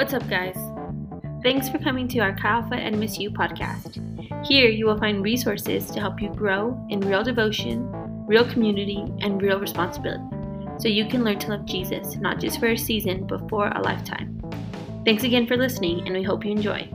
What's up, guys? Thanks for coming to our Chi Alpha and Miss You podcast. Here you will find resources to help you grow in real devotion, real community, and real responsibility, so you can learn to love Jesus, not just for a season, but for a lifetime. Thanks again for listening, and we hope you enjoy.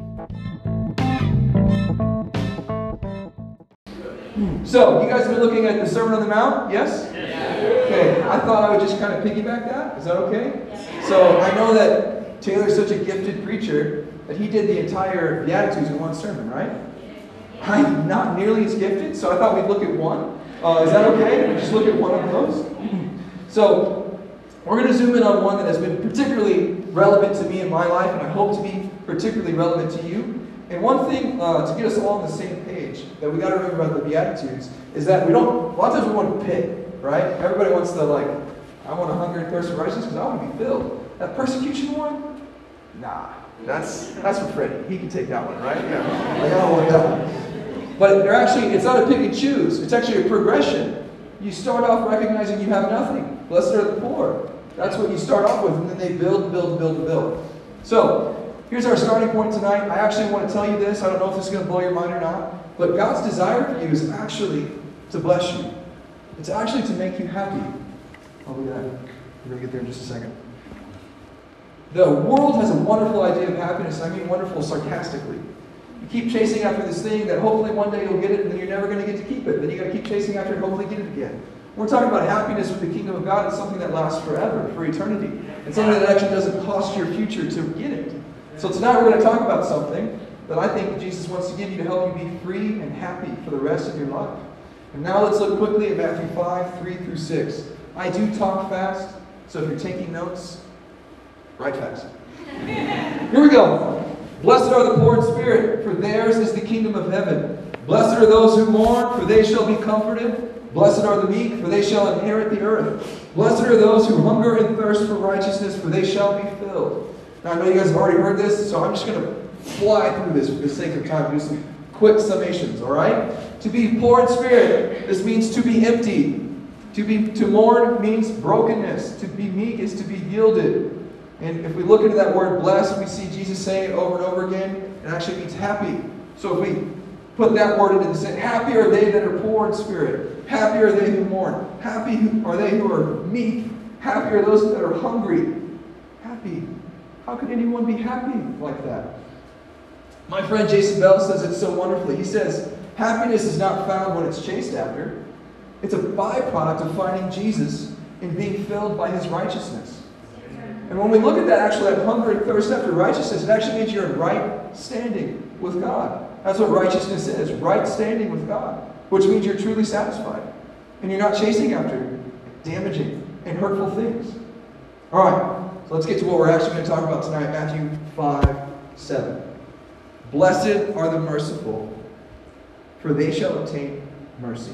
So, you guys have been looking at the Sermon on the Mount, yes? Okay, I thought I would just kind of piggyback that. Is that okay? So, I know that Taylor's such a gifted preacher that he did the entire Beatitudes in one sermon, right? I'm not nearly as gifted, so I thought we'd look at one. Is that okay? We just look at one of those? So, we're going to zoom in on one that has been particularly relevant to me in my life, and I hope to be particularly relevant to you. And one thing to get us all on the same page that we got to remember about the Beatitudes is that a lot of times we want to pick, right? Everybody wants to I want to hunger and thirst for righteousness because I want to be filled. That persecution one? Nah, that's for Freddie. He can take that one, right? Yeah. I don't want that one. But it's not a pick and choose. It's actually a progression. You start off recognizing you have nothing. Blessed are the poor. That's what you start off with, and then they build. So, here's our starting point tonight. I actually want to tell you this. I don't know if this is going to blow your mind or not. But God's desire for you is actually to bless you. It's actually to make you happy. Oh, look at that. We're going to get there in just a second. The world has a wonderful idea of happiness, and I mean wonderful sarcastically. You keep chasing after this thing that hopefully one day you'll get it, and then you're never going to get to keep it. Then you've got to keep chasing after it and hopefully get it again. We're talking about happiness with the kingdom of God. It's something that lasts forever, for eternity. It's something that actually doesn't cost your future to get it. So tonight we're going to talk about something that I think Jesus wants to give you to help you be free and happy for the rest of your life. And now let's look quickly at Matthew 5, 3 through 6. I do talk fast, so if you're taking notes, write fast. Here we go. Blessed are the poor in spirit, for theirs is the kingdom of heaven. Blessed are those who mourn, for they shall be comforted. Blessed are the meek, for they shall inherit the earth. Blessed are those who hunger and thirst for righteousness, for they shall be filled. Now, I know you guys have already heard this, so I'm just going to fly through this for the sake of time, do some quick summations, all right? To be poor in spirit, this means to be empty. To mourn means brokenness. To be meek is to be yielded. And if we look into that word blessed, we see Jesus saying it over and over again. It actually means happy. So if we put that word into the sentence, happy are they that are poor in spirit. Happy are they who mourn. Happy are they who are meek. Happy are those that are hungry. Happy. How could anyone be happy like that? My friend Jason Bell says it so wonderfully. He says, happiness is not found when it's chased after. It's a byproduct of finding Jesus and being filled by his righteousness. And when we look at that hunger and thirst after righteousness, it actually means you're in right standing with God. That's what righteousness is, right standing with God, which means you're truly satisfied. And you're not chasing after damaging and hurtful things. All right, so let's get to what we're actually going to talk about tonight, Matthew 5, 7. Blessed are the merciful, for they shall obtain mercy.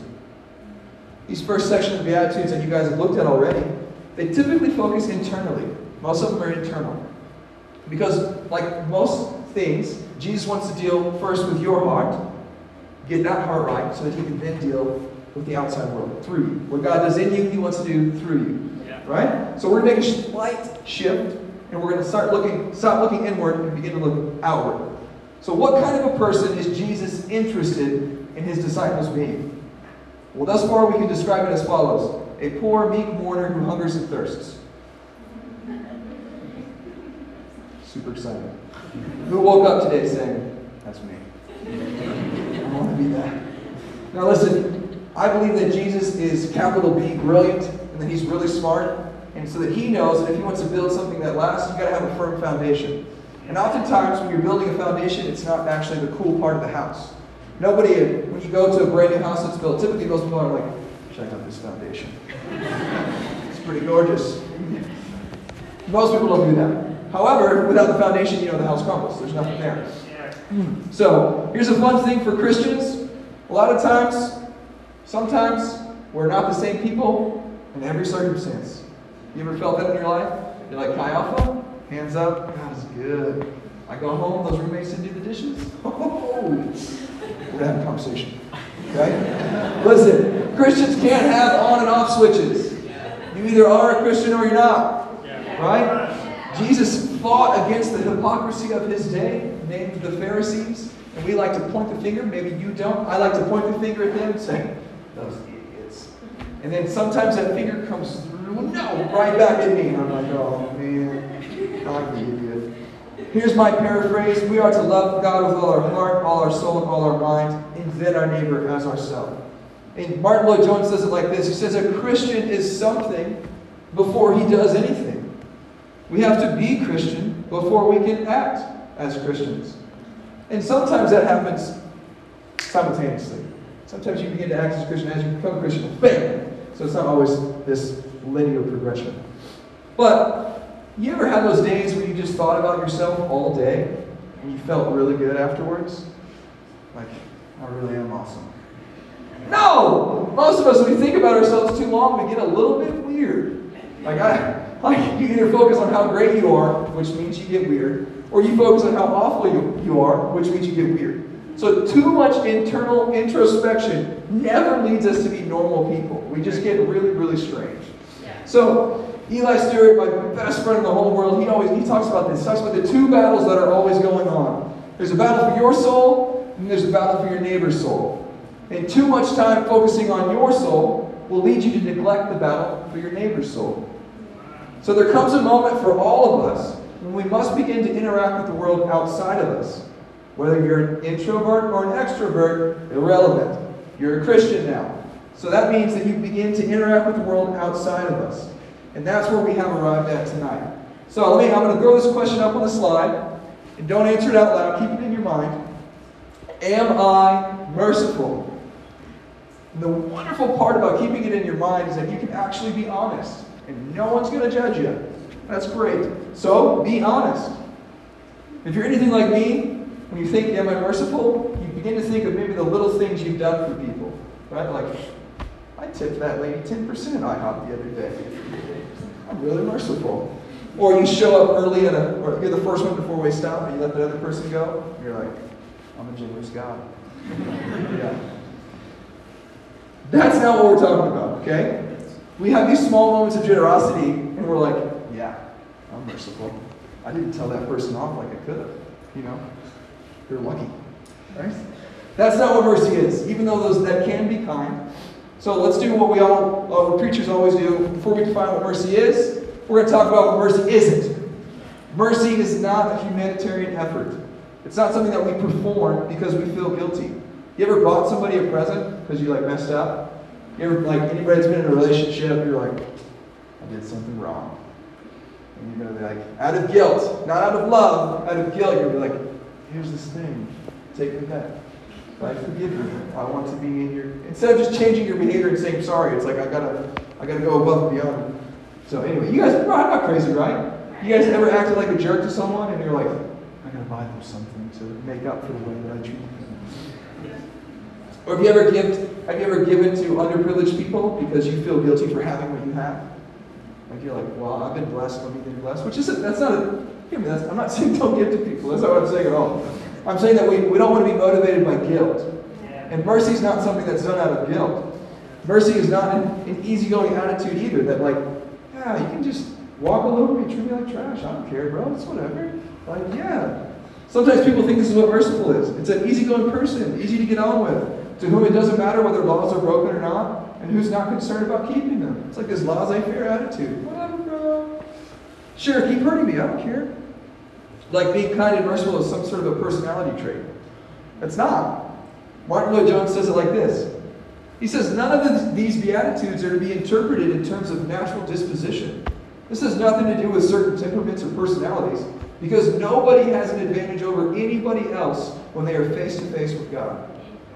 These first sections of Beatitudes that you guys have looked at already, they typically focus internally. Most of them are internal. Because, like most things, Jesus wants to deal first with your heart, get that heart right, so that he can then deal with the outside world through you. What God does in you, he wants to do through you. Yeah. Right? So we're going to make a slight shift, and we're going to stop looking inward and begin to look outward. So what kind of a person is Jesus interested in his disciples being? Well, thus far we can describe it as follows. A poor, meek mourner who hungers and thirsts. Super excited. Who woke up today saying, that's me. I want to be that. Now listen, I believe that Jesus is capital B, brilliant, and that he's really smart, and so that he knows that if he wants to build something that lasts, you've got to have a firm foundation. And oftentimes when you're building a foundation, it's not actually the cool part of the house. When you go to a brand new house that's built, typically most people are like, check out this foundation. It's pretty gorgeous. Most people don't do that. However, without the foundation, the house crumbles. There's nothing there. So, here's a fun thing for Christians. A lot of times, sometimes, we're not the same people in every circumstance. You ever felt that in your life? You're like, Chi Alpha? Hands up. God is good. I go home, those roommates didn't do the dishes. We're going to have a conversation. Okay? Listen, Christians can't have on and off switches. You either are a Christian or you're not. Right? Jesus fought against the hypocrisy of his day, named the Pharisees. And we like to point the finger. Maybe you don't. I like to point the finger at them and say, those idiots. And then sometimes that finger comes through, no, right back at me. And I'm like, oh man, I'm the idiot. Here's my paraphrase. We are to love God with all our heart, all our soul, and all our mind, and then our neighbor as ourselves. And Martin Lloyd-Jones says it like this. He says, a Christian is something before he does anything. We have to be Christian before we can act as Christians. And sometimes that happens simultaneously. Sometimes you begin to act as a Christian as you become a Christian. Bam! So it's not always this linear progression. But you ever had those days where you just thought about yourself all day and you felt really good afterwards? Like, I really am awesome. No! Most of us, when we think about ourselves too long, we get a little bit weird. Like you either focus on how great you are, which means you get weird, or you focus on how awful you are, which means you get weird. So too much internal introspection never leads us to be normal people. We just get really, really strange. So Eli Stewart, my best friend in the whole world, he talks about this. He talks about the two battles that are always going on. There's a battle for your soul, and there's a battle for your neighbor's soul. And too much time focusing on your soul will lead you to neglect the battle for your neighbor's soul. So there comes a moment for all of us when we must begin to interact with the world outside of us. Whether you're an introvert or an extrovert, irrelevant. You're a Christian now. So that means that you begin to interact with the world outside of us. And that's where we have arrived at tonight. So I'm going to throw this question up on the slide. And don't answer it out loud. Keep it in your mind. Am I merciful? And the wonderful part about keeping it in your mind is that you can actually be honest. And no one's going to judge you. That's great. So, be honest. If you're anything like me, when you think, am I merciful? You begin to think of maybe the little things you've done for people. Right? Like, I tipped that lady 10% IHOP the other day. I'm really merciful. Or you show up early or you're the first one before we stop, and you let the other person go. You're like, I'm a generous God. Yeah. That's not what we're talking about, okay? We have these small moments of generosity, and we're like, yeah, I'm merciful. I didn't tell that person off like I could have. You know, you're lucky, right? That's not what mercy is, even though that can be kind. So let's do what preachers always do. Before we define what mercy is, we're going to talk about what mercy isn't. Mercy is not a humanitarian effort. It's not something that we perform because we feel guilty. You ever bought somebody a present because you messed up? You ever, anybody that's been in a relationship, you're like, I did something wrong. And you're going to be like, out of guilt, not out of love, out of guilt, you're going to be like, here's this thing, take me back. I forgive you. I want to be in your... Instead of just changing your behavior and saying sorry, it's like, I gotta go above and beyond. So anyway, you guys, I'm not crazy, right? You guys ever acted like a jerk to someone and you're like, I gotta buy them something to make up for the way that I treat them? Or have you ever given to underprivileged people because you feel guilty for having what you have? Like you're like, well, I've been blessed, let me be blessed. I'm not saying don't give to people. That's not what I'm saying at all. I'm saying that we don't want to be motivated by guilt. And mercy is not something that's done out of guilt. Mercy is not an easygoing attitude either, that yeah, you can just walk all over me, treat me like trash. I don't care, bro. It's whatever. Yeah. Sometimes people think this is what merciful is. It's an easygoing person, easy to get on with, to whom it doesn't matter whether laws are broken or not, and who's not concerned about keeping them. It's like this laissez-faire attitude. Whatever, bro. Sure, keep hurting me. I don't care. Like being kind and merciful is some sort of a personality trait. It's not. Martin Lloyd-Jones says it like this. He says, none of these Beatitudes are to be interpreted in terms of natural disposition. This has nothing to do with certain temperaments or personalities, because nobody has an advantage over anybody else when they are face to face with God.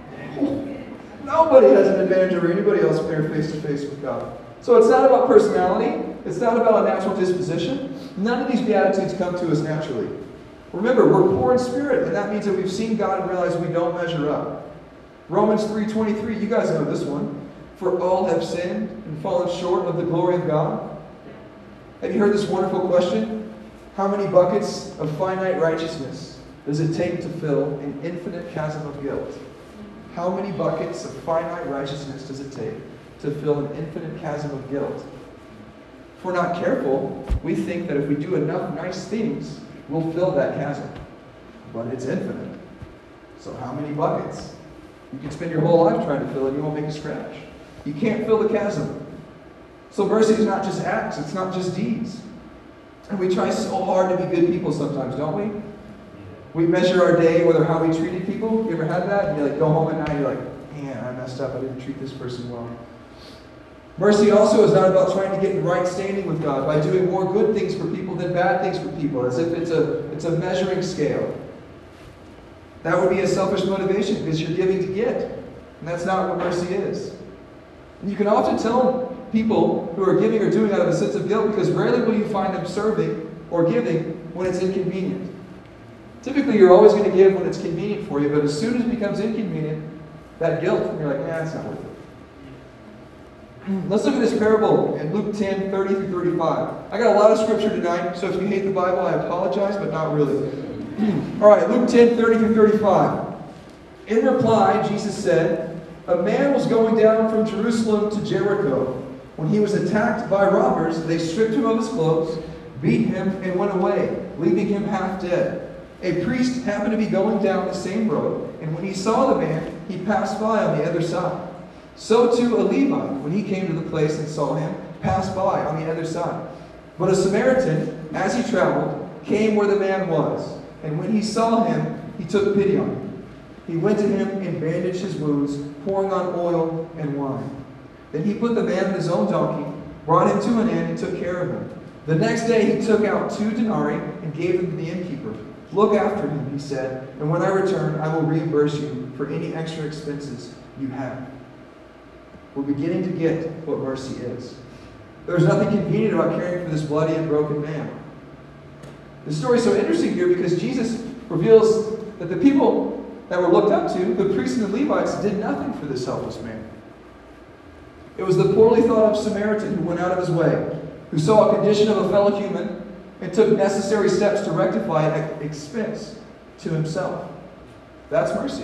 Nobody has an advantage over anybody else when they're face to face with God. So it's not about personality. It's not about a natural disposition. None of these Beatitudes come to us naturally. Remember, we're poor in spirit, and that means that we've seen God and realized we don't measure up. Romans 3:23, you guys know this one. For all have sinned and fallen short of the glory of God. Have you heard this wonderful question? How many buckets of finite righteousness does it take to fill an infinite chasm of guilt? How many buckets of finite righteousness does it take to fill an infinite chasm of guilt? If we're not careful, we think that if we do enough nice things, we'll fill that chasm. But it's infinite. So how many buckets? You can spend your whole life trying to fill it, and you won't make a scratch. You can't fill the chasm. So mercy is not just acts, it's not just deeds. And we try so hard to be good people sometimes, don't we? We measure our day whether how we treated people. You ever had that? And you go home at night, you're like, man, I messed up, I didn't treat this person well. Mercy also is not about trying to get in right standing with God by doing more good things for people than bad things for people, as if it's a measuring scale. That would be a selfish motivation because you're giving to get. And that's not what mercy is. And you can often tell people who are giving or doing out of a sense of guilt because rarely will you find them serving or giving when it's inconvenient. Typically, you're always going to give when it's convenient for you, but as soon as it becomes inconvenient, that guilt, you're like, it's not worth it. Let's look at this parable in Luke 10, 30 through 35. I got a lot of scripture tonight, so if you hate the Bible, I apologize, but not really. All right, Luke 10, 30 through 35. In reply, Jesus said, a man was going down from Jerusalem to Jericho. When he was attacked by robbers, they stripped him of his clothes, beat him, and went away, leaving him half dead. A priest happened to be going down the same road, and when he saw the man, he passed by on the other side. So too a Levite, when he came to the place and saw him, passed by on the other side. But a Samaritan, as he traveled, came where the man was, and when he saw him, he took pity on him. He went to him and bandaged his wounds, pouring on oil and wine. Then he put the man on his own donkey, brought him to an inn, and took care of him. The next day he took out 2 denarii and gave them to the innkeeper. Look after him, he said, and when I return, I will reimburse you for any extra expenses you have. We're beginning to get what mercy is. There's nothing convenient about caring for this bloody and broken man. The story is so interesting here because Jesus reveals that the people that were looked up to, the priests and the Levites, did nothing for this helpless man. It was the poorly thought of Samaritan who went out of his way, who saw a condition of a fellow human and took necessary steps to rectify it at expense to himself. That's mercy.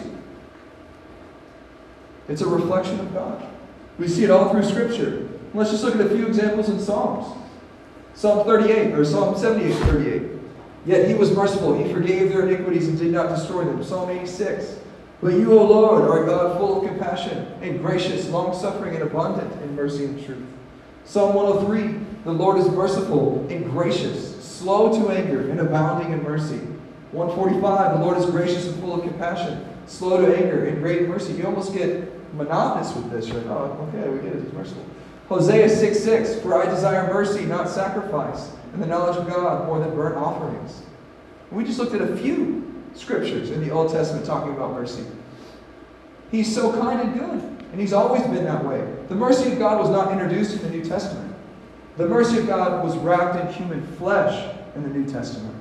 It's a reflection of God. We see it all through Scripture. Let's just look at a few examples in Psalms. Psalm 38, or Psalm 78, 38. Yet he was merciful. He forgave their iniquities and did not destroy them. Psalm 86. But you, O Lord, are a God full of compassion and gracious, long-suffering and abundant in mercy and truth. Psalm 103. The Lord is merciful and gracious, slow to anger and abounding in mercy. 145. The Lord is gracious and full of compassion, slow to anger and great in mercy. You almost get monotonous with this. You're like, oh, okay, we get it. He's merciful. Hosea 6:6. For I desire mercy, not sacrifice, and the knowledge of God more than burnt offerings. We just looked at a few scriptures in the Old Testament talking about mercy. He's so kind and good, and he's always been that way. The mercy of God was not introduced in the New Testament. The mercy of God was wrapped in human flesh in the New Testament.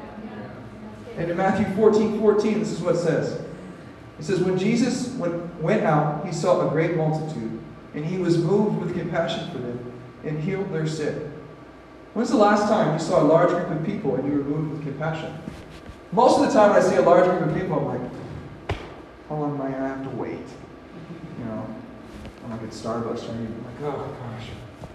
And in Matthew 14:14, this is what it says. It says, when Jesus went out, he saw a great multitude, and he was moved with compassion for them, and healed their sick. When's the last time you saw a large group of people and you were moved with compassion? Most of the time when I see a large group of people, I'm like, how long am I going to have to wait? You know, when I get Starbucks, I'm like, oh gosh.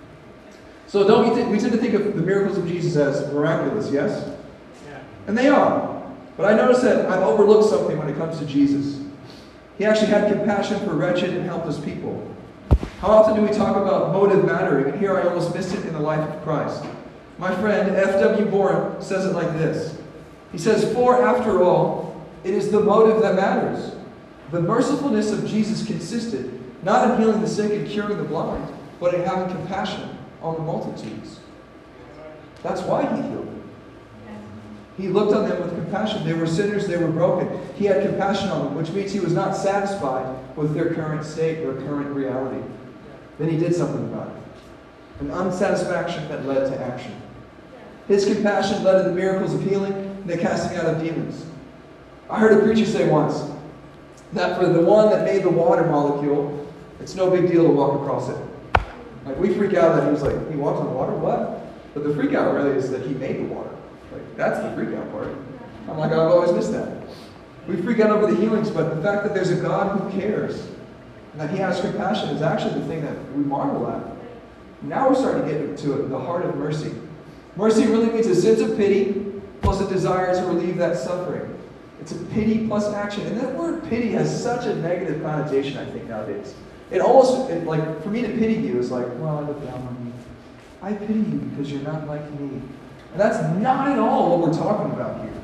So we tend to think of the miracles of Jesus as miraculous, yes? Yeah. And they are. But I notice that I've overlooked something when it comes to Jesus. He actually had compassion for wretched and helpless people. How often do we talk about motive mattering? And here I almost missed it in the life of Christ. My friend F.W. Boren says it like this. He says, for after all, it is the motive that matters. The mercifulness of Jesus consisted not in healing the sick and curing the blind, but in having compassion on the multitudes. That's why he healed them. He looked on them with compassion. They were sinners, they were broken. He had compassion on them, which means he was not satisfied with their current state, their current reality. Then he did something about it. An unsatisfaction that led to action. His compassion led to the miracles of healing and the casting out of demons. I heard a preacher say once that for the one that made the water molecule, it's no big deal to walk across it. Like, we freak out that he was like, he walks on water? What? But the freak out really is that he made the water. Like, that's the freak out part. I'm like, I've always missed that. We freak out over the healings, but the fact that there's a God who cares and that he has compassion is actually the thing that we marvel at. Now we're starting to get to the heart of mercy. Mercy really means a sense of pity plus a desire to relieve that suffering. It's a pity plus action. And that word pity has such a negative connotation, I think, nowadays. Like, for me to pity you is like, well, I look down on you. I pity you because you're not like me. And that's not at all what we're talking about here.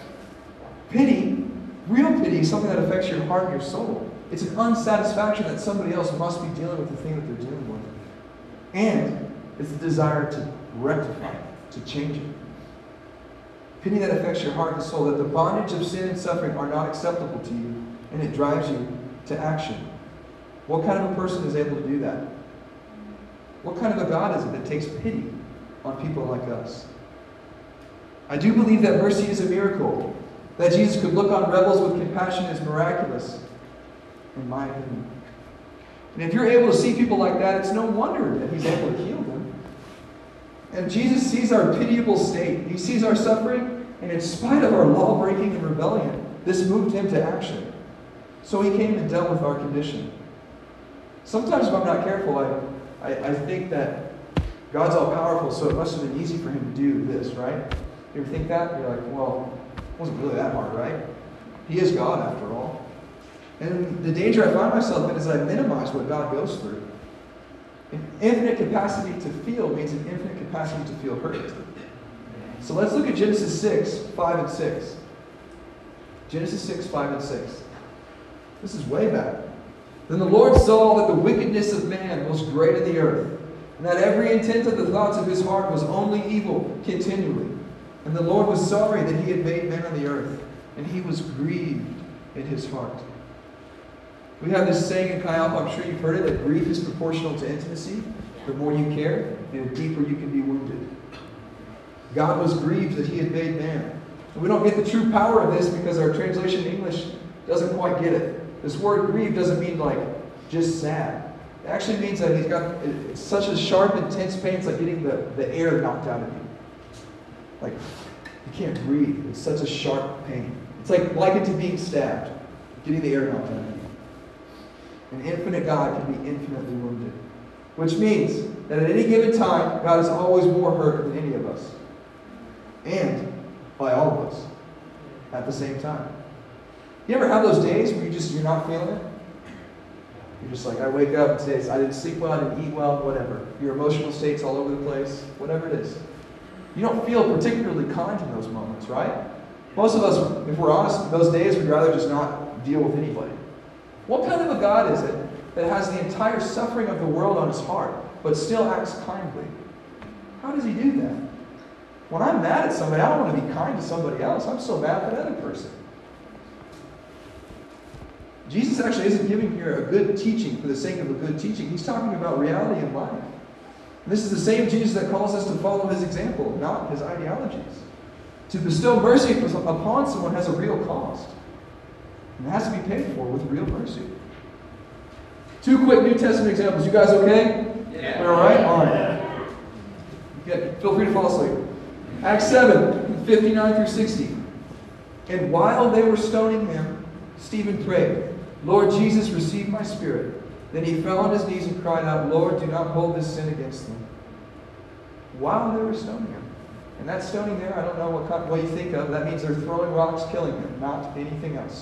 Pity, real pity, is something that affects your heart and your soul. It's an unsatisfaction that somebody else must be dealing with the thing that they're dealing with. And it's the desire to rectify it, to change it. Pity that affects your heart and soul, that the bondage of sin and suffering are not acceptable to you, and it drives you to action. What kind of a person is able to do that? What kind of a God is it that takes pity on people like us? I do believe that mercy is a miracle. That Jesus could look on rebels with compassion is miraculous, in my opinion. And if you're able to see people like that, it's no wonder that He's able to heal them. And Jesus sees our pitiable state. He sees our suffering, and in spite of our law-breaking and rebellion, this moved Him to action. So He came and dealt with our condition. Sometimes if I'm not careful, I think that God's all-powerful, so it must have been easy for Him to do this, right? You ever think that? You're like, well, it wasn't really that hard, right? He is God, after all. And the danger I find myself in is that I minimize what God goes through. An infinite capacity to feel means an infinite capacity to feel hurt. So let's look at Genesis 6, 5 and 6. Genesis 6, 5 and 6. This is way back. Then the Lord saw that the wickedness of man was great in the earth, and that every intent of the thoughts of his heart was only evil continually. And the Lord was sorry that He had made man on the earth, and He was grieved in His heart. We have this saying in Chi Alpha, I'm sure you've heard it, that grief is proportional to intimacy. The more you care, the deeper you can be wounded. God was grieved that He had made man. And we don't get the true power of this because our translation in English doesn't quite get it. This word grieved doesn't mean like just sad. It actually means that He's got it's such a sharp, intense pain. It's like getting the air knocked out of you. Like, you can't breathe. It's such a sharp pain. It's like likened to being stabbed, getting the air knocked out of you. An infinite God can be infinitely wounded. Which means that at any given time, God is always more hurt than any of us. And by all of us. At the same time. You ever have those days where you're not feeling it? You're just like, I wake up and say, I didn't sleep well, I didn't eat well, whatever. Your emotional state's all over the place, whatever it is. You don't feel particularly kind in those moments, right? Most of us, if we're honest, in those days, we'd rather just not deal with anybody. What kind of a God is it that has the entire suffering of the world on His heart, but still acts kindly? How does He do that? When I'm mad at somebody, I don't want to be kind to somebody else. I'm so mad at that other person. Jesus actually isn't giving here a good teaching for the sake of a good teaching. He's talking about reality in life. And this is the same Jesus that calls us to follow His example, not His ideologies. To bestow mercy upon someone has a real cost. And it has to be paid for with real mercy. 2 quick New Testament examples. You guys okay? Yeah. All right? All right. Yeah, feel free to fall asleep. Acts 7, 59 through 60. And while they were stoning him, Stephen prayed, Lord Jesus, receive my spirit. Then he fell on his knees and cried out, Lord, do not hold this sin against them. While they were stoning him. And that stoning there, I don't know what you think of. That means they're throwing rocks, killing him, not anything else.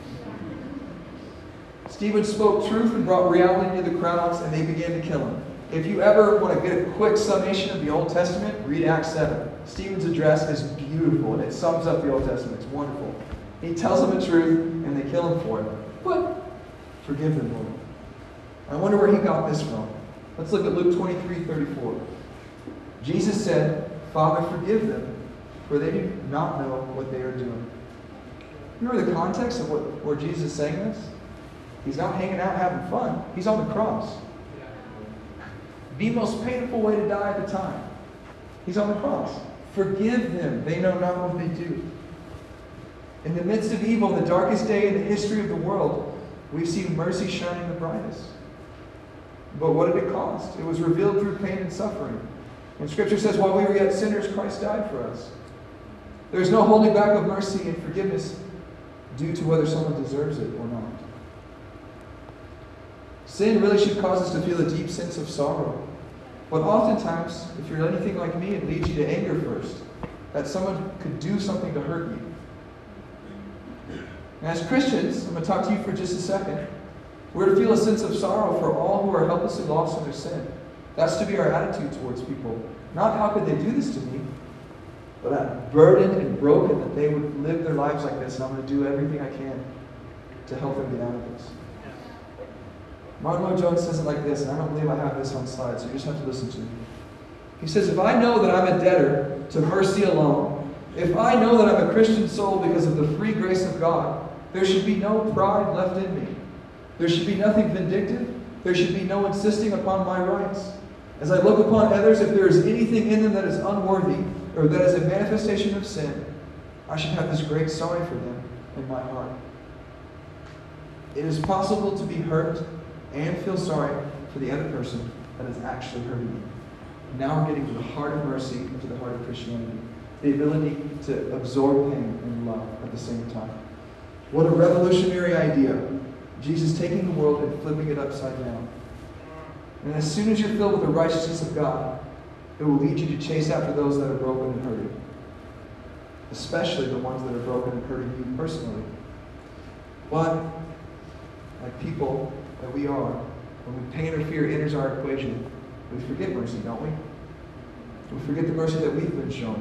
Stephen spoke truth and brought reality to the crowds, and they began to kill him. If you ever want to get a quick summation of the Old Testament, read Acts 7. Stephen's address is beautiful, and it sums up the Old Testament. It's wonderful. He tells them the truth, and they kill him for it. But forgive them, Lord. I wonder where he got this from. Let's look at Luke 23:34. Jesus said, Father, forgive them, for they do not know what they are doing. Remember the context of where Jesus is saying this? He's not hanging out having fun. He's on the cross. The most painful way to die at the time. He's on the cross. Forgive them. They know not what they do. In the midst of evil, the darkest day in the history of the world, we've seen mercy shining the brightest. But what did it cost? It was revealed through pain and suffering. And Scripture says, while we were yet sinners, Christ died for us. There's no holding back of mercy and forgiveness due to whether someone deserves it or not. Sin really should cause us to feel a deep sense of sorrow. But oftentimes, if you're anything like me, it leads you to anger first. That someone could do something to hurt you. And as Christians, I'm going to talk to you for just a second. We're to feel a sense of sorrow for all who are helplessly lost in their sin. That's to be our attitude towards people. Not how could they do this to me, but I'm burdened and broken that they would live their lives like this, and I'm going to do everything I can to help them get out of this. Martin Lloyd-Jones says it like this, and I don't believe I have this on slide, so you just have to listen to me. He says, if I know that I'm a debtor to mercy alone, if I know that I'm a Christian soul because of the free grace of God, there should be no pride left in me. There should be nothing vindictive. There should be no insisting upon my rights. As I look upon others, if there is anything in them that is unworthy or that is a manifestation of sin, I should have this great sorry for them in my heart. It is possible to be hurt and feel sorry for the other person that is actually hurting you. Now we're getting to the heart of mercy and to the heart of Christianity. The ability to absorb pain and love at the same time. What a revolutionary idea. Jesus taking the world and flipping it upside down. And as soon as you're filled with the righteousness of God, it will lead you to chase after those that are broken and hurting. Especially the ones that are broken and hurting you personally. But, like people that we are, when pain or fear enters our equation, we forget mercy, don't we? We forget the mercy that we've been shown.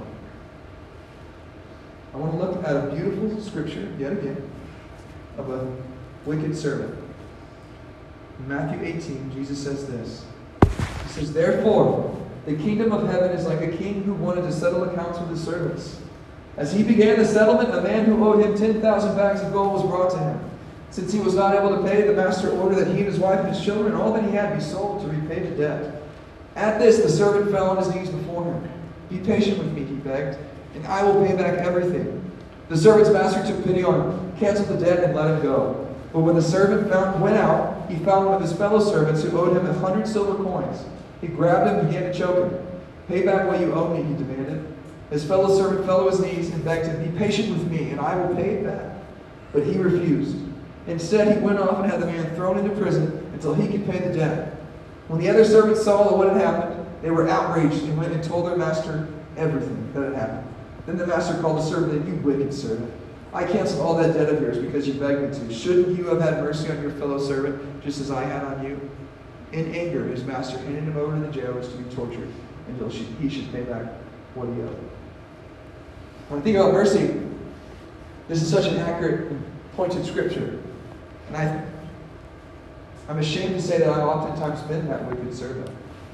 I want to look at a beautiful scripture, yet again, of a wicked servant. In Matthew 18, Jesus says this. He says, therefore, the kingdom of heaven is like a king who wanted to settle accounts with his servants. As he began the settlement, a man who owed him 10,000 bags of gold was brought to him. Since he was not able to pay, the master ordered that he and his wife and his children and all that he had be sold to repay the debt. At this, the servant fell on his knees before him. Be patient with me, he begged, and I will pay back everything. The servant's master took pity on him, canceled the debt, and let him go. But when the servant went out, he found one of his fellow servants who owed him 100 silver coins. He grabbed him and began to choke him. Pay back what you owe me, he demanded. His fellow servant fell to his knees and begged him, be patient with me, and I will pay it back. But he refused. Instead, he went off and had the man thrown into prison until he could pay the debt. When the other servants saw what had happened, they were outraged and went and told their master everything that had happened. Then the master called the servant, you wicked servant. I canceled all that debt of yours because you begged me to. Shouldn't you have had mercy on your fellow servant just as I had on you? In anger, his master handed him over to the jailers to be tortured until he should pay back what he owed. When I think about mercy, this is such an accurate and pointed scripture. And I'm ashamed to say that I've oftentimes been that wicked servant.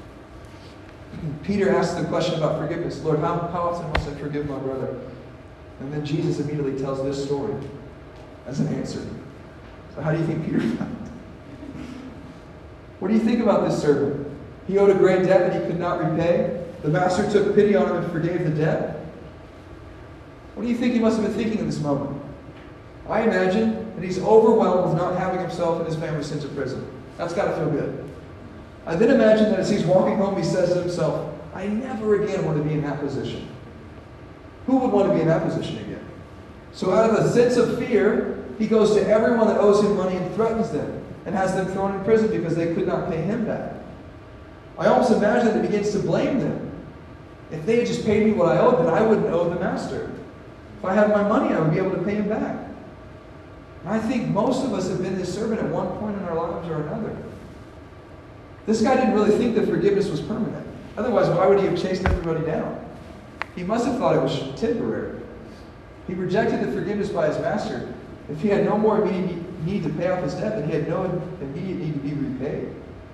Peter asked the question about forgiveness. Lord, how often must I forgive my brother? And then Jesus immediately tells this story as an answer. So how do you think Peter found? What do you think about this servant? He owed a great debt that he could not repay. The master took pity on him and forgave the debt. What do you think he must have been thinking in this moment? I imagine that he's overwhelmed with not having himself and his family sent to prison. That's got to feel good. I then imagine that as he's walking home, he says to himself, I never again want to be in that position. Who would want to be in that position again? So out of a sense of fear, he goes to everyone that owes him money and threatens them and has them thrown in prison because they could not pay him back. I almost imagine that he begins to blame them. If they had just paid me what I owed, then I wouldn't owe the master. If I had my money, I would be able to pay him back. And I think most of us have been this servant at one point in our lives or another. This guy didn't really think that forgiveness was permanent. Otherwise, why would he have chased everybody down? He must have thought it was temporary. He rejected the forgiveness by his master. If he had no more immediate need to pay off his debt, then he had no immediate need to be repaid.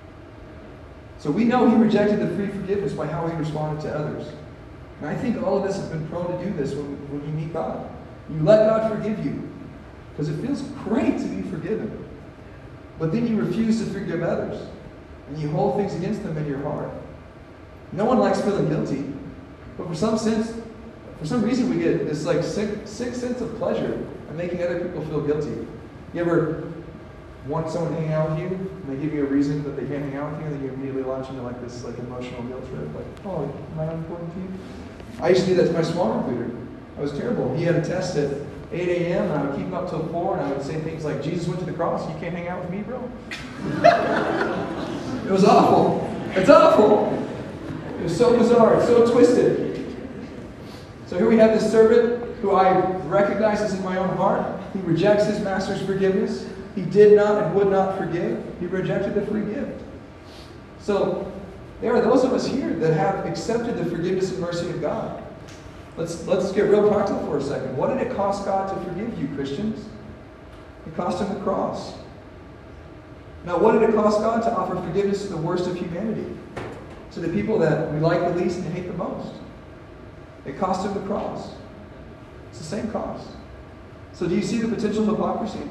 So we know he rejected the free forgiveness by how he responded to others. And I think all of us have been prone to do this when you meet God. You let God forgive you because it feels great to be forgiven. But then you refuse to forgive others. And you hold things against them in your heart. No one likes feeling guilty. But for some reason we get this like sick sense of pleasure in making other people feel guilty. You ever want someone to hang out with you, and they give you a reason that they can't hang out with you, and then you immediately launch into like this like emotional guilt trip, like, oh, am I not important to you? I used to do that to my small group leader. I was terrible. He had a test at 8 a.m. and I would keep him up till 4, and I would say things like, Jesus went to the cross, you can't hang out with me, bro? It was awful. It's awful. It was so bizarre, so twisted. So here we have this servant who I recognize as in my own heart. He rejects his master's forgiveness. He did not and would not forgive. He rejected the free gift. So there are those of us here that have accepted the forgiveness and mercy of God. Let's get real practical for a second. What did it cost God to forgive you, Christians? It cost him the cross. Now, what did it cost God to offer forgiveness to the worst of humanity? To the people that we like the least and hate the most? It cost him the cross. It's the same cost. So do you see the potential hypocrisy?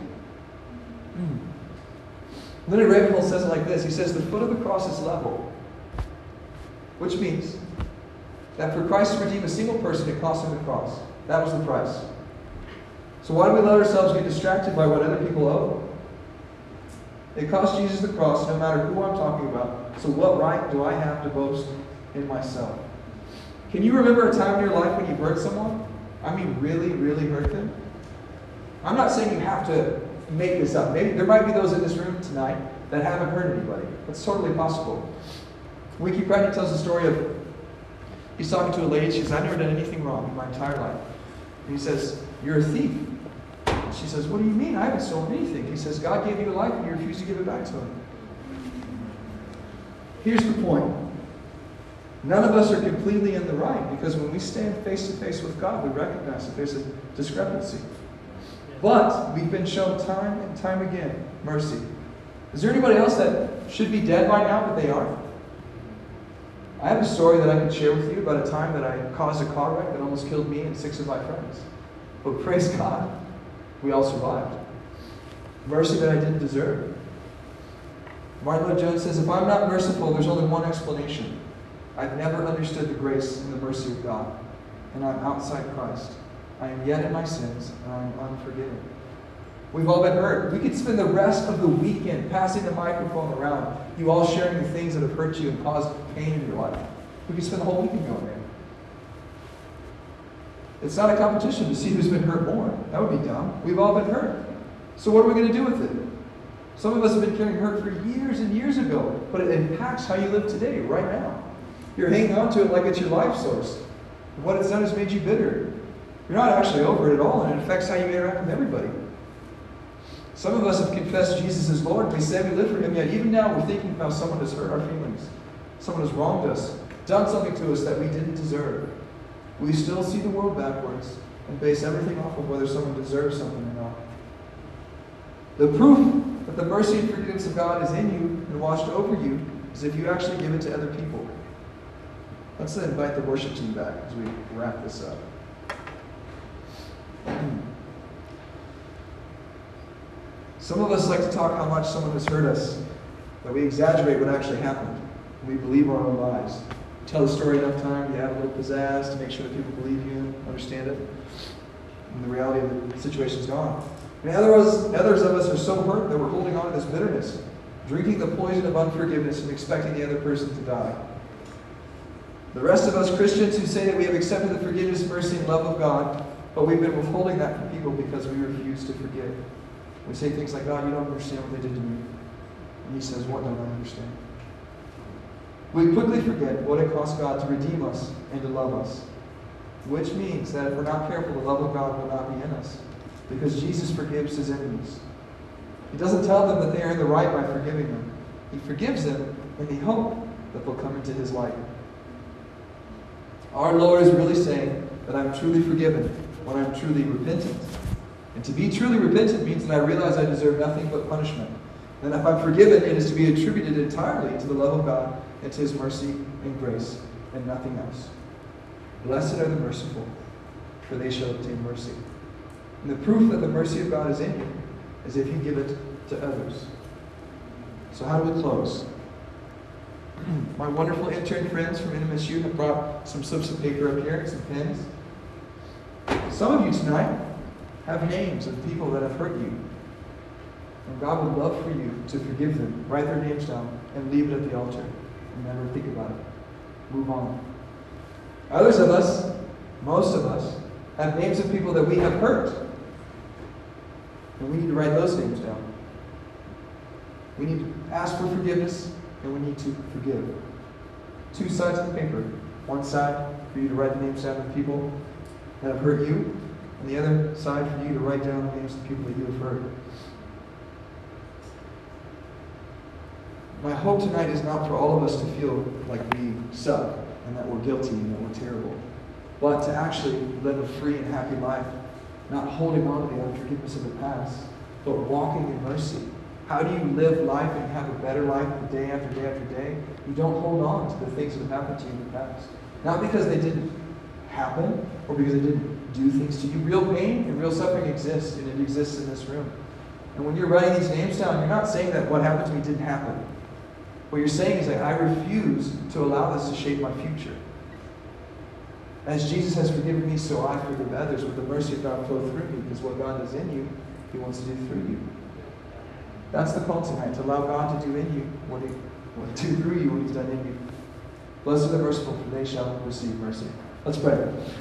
Leonard Ravenhill says it like this. He says, the foot of the cross is level. Which means that for Christ to redeem a single person, it cost him the cross. That was the price. So why do we let ourselves get distracted by what other people owe? It cost Jesus the cross, no matter who I'm talking about. So what right do I have to boast in myself? Can you remember a time in your life when you hurt someone? I mean, really, really hurt them? I'm not saying you have to make this up. Maybe there might be those in this room tonight that haven't hurt anybody. That's totally possible. Wiki Pratt tells the story of, he's talking to a lady. She says, I've never done anything wrong in my entire life. And he says, you're a thief. And she says, what do you mean? I haven't stolen anything. He says, God gave you a life and you refuse to give it back to him. Here's the point. None of us are completely in the right, because when we stand face to face with God, we recognize that there's a discrepancy. But we've been shown time and time again mercy. Is there anybody else that should be dead by now, but they aren't? I have a story that I can share with you about a time that I caused a car wreck that almost killed me and 6 of my friends. But praise God, we all survived. Mercy that I didn't deserve. Martin Lloyd-Jones says, if I'm not merciful, there's only one explanation. I've never understood the grace and the mercy of God, and I'm outside Christ. I am yet in my sins, and I am unforgiven. We've all been hurt. We could spend the rest of the weekend passing the microphone around, you all sharing the things that have hurt you and caused pain in your life. We could spend the whole weekend going there. It's not a competition to see who's been hurt more. That would be dumb. We've all been hurt. So what are we going to do with it? Some of us have been carrying hurt for years and years ago, but it impacts how you live today, right now. You're hanging on to it like it's your life source. What it's done is made you bitter. You're not actually over it at all, and it affects how you interact with everybody. Some of us have confessed Jesus as Lord, and we say we live for him, yet even now we're thinking how someone has hurt our feelings. Someone has wronged us, done something to us that we didn't deserve. We still see the world backwards and base everything off of whether someone deserves something or not. The proof that the mercy and forgiveness of God is in you and washed over you is if you actually give it to other people. Let's then invite the worship team back as we wrap this up. Some of us like to talk how much someone has hurt us, that we exaggerate what actually happened. We believe our own lies. Tell the story enough time, you have a little pizzazz to make sure that people believe you and understand it. And the reality of the situation's gone. And others of us are so hurt that we're holding on to this bitterness, drinking the poison of unforgiveness and expecting the other person to die. The rest of us Christians who say that we have accepted the forgiveness, mercy, and love of God, but we've been withholding that from people because we refuse to forgive. We say things like, God, you don't understand what they did to me. And he says, what don't I understand? We quickly forget what it cost God to redeem us and to love us. Which means that if we're not careful, the love of God will not be in us. Because Jesus forgives his enemies. He doesn't tell them that they are in the right by forgiving them. He forgives them in the hope that they'll come into his light. Our Lord is really saying that I'm truly forgiven when I'm truly repentant. And to be truly repentant means that I realize I deserve nothing but punishment. And if I'm forgiven, it is to be attributed entirely to the love of God and to his mercy and grace and nothing else. Blessed are the merciful, for they shall obtain mercy. And the proof that the mercy of God is in you is if you give it to others. So how do we close? My wonderful intern friends from NMSU have brought some slips of paper up here and some pens. Some of you tonight have names of people that have hurt you. And God would love for you to forgive them. Write their names down and leave it at the altar. And never think about it. Move on. Others of us, most of us, have names of people that we have hurt. And we need to write those names down. We need to ask for forgiveness, and we need to forgive. Two sides of the paper. One side for you to write the names down of the people that have hurt you, and the other side for you to write down the names of the people that you have hurt. My hope tonight is not for all of us to feel like we suck and that we're guilty and that we're terrible, but to actually live a free and happy life, not holding on to the unforgiveness of the past, but walking in mercy. How do you live life and have a better life day after day after day? You don't hold on to the things that have happened to you in the past. Not because they didn't happen or because they didn't do things to you. Real pain and real suffering exists, and it exists in this room. And when you're writing these names down, you're not saying that what happened to me didn't happen. What you're saying is that I refuse to allow this to shape my future. As Jesus has forgiven me, so I forgive others. With the mercy of God flow through me, because what God does in you, He wants to do through you. That's the call tonight, to allow God to do in you what He will do through you what He's done in you. Blessed are the merciful, for they shall receive mercy. Let's pray.